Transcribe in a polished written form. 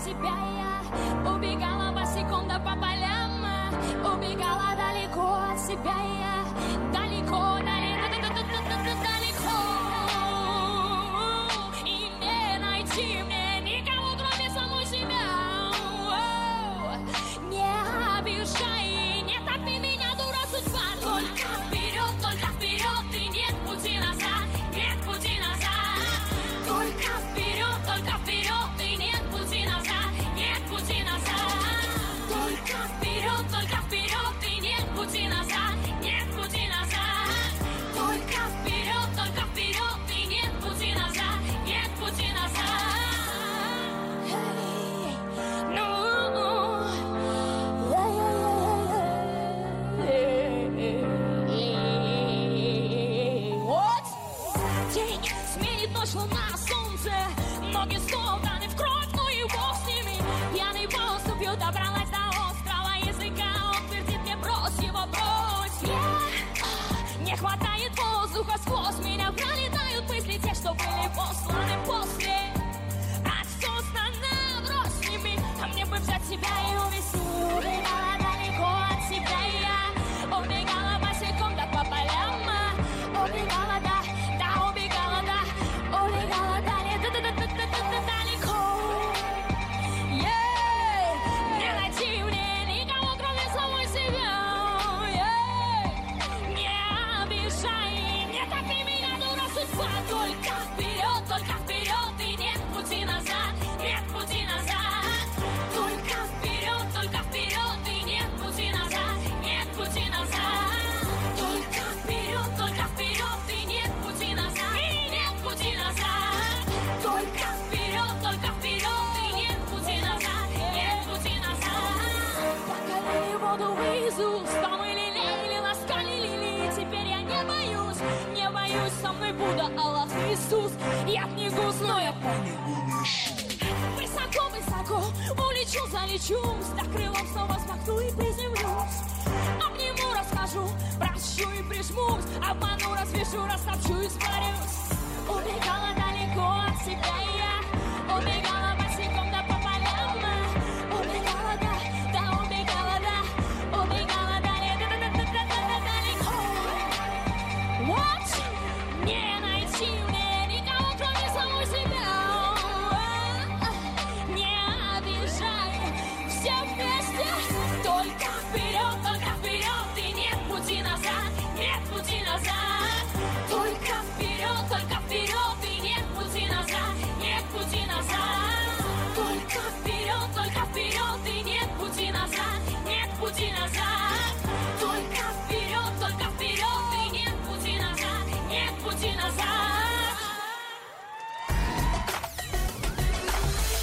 себя я убегала босиком да по полям, убегала далеко от себя я, далеко, далеко, и не найти мне никого, кроме самой себя. Не обижай, не топи меня, дура судьба. Только вперед, и нет пути назад, нет пути назад. Только вперед, и нет пути назад, нет пути назад. Только вперед, и нет пути назад, нет пути назад. Только вперед, и нет пути назад, нет пути назад. День сменит ночь, луна, солнце, ноги стоптаны в кровь, ну и бог с ними. Пьяный поступью добралась до острого языка, он твердит мне: брось его, брось. Не хватает воздуха, сквозь меня пролетают мысли те, что были посланы после. Осознанно брось с ними, а мне бы взять себя и увезти. Убегала далеко от себя я, убегала босиком да по полям, убегала, да, убегала, да, убегала далеко. Не найти мне никого, кроме самой себя. Не обижай, не топи меня, дура судьба. Только вперед, и нет пути назад, нет пути назад. Только вперед, и нет пути назад, нет пути назад. Только вперед, и нет пути назад, и нет пути назад. Только вперед, и нет пути назад, нет пути назад. Поколели воду в Иисус, там и лелеяли, ласкали лилии. Теперь я не боюсь, со мной Будда, Аллах, Иисус. Я не гус, но я высоко, высоко улечу, залечусь, да крылом снова смахну и приземлюсь. Обниму, расскажу, прощу и прижмусь, обману, развешу, растопчу и сварюсь. Убегала далеко от себя я, убегала босиком да по полям, убегала, да, убегала, да, убегала далеко. Вот, не найти мне никого, кроме самой себя. Не обижай, все вместе, только вперед.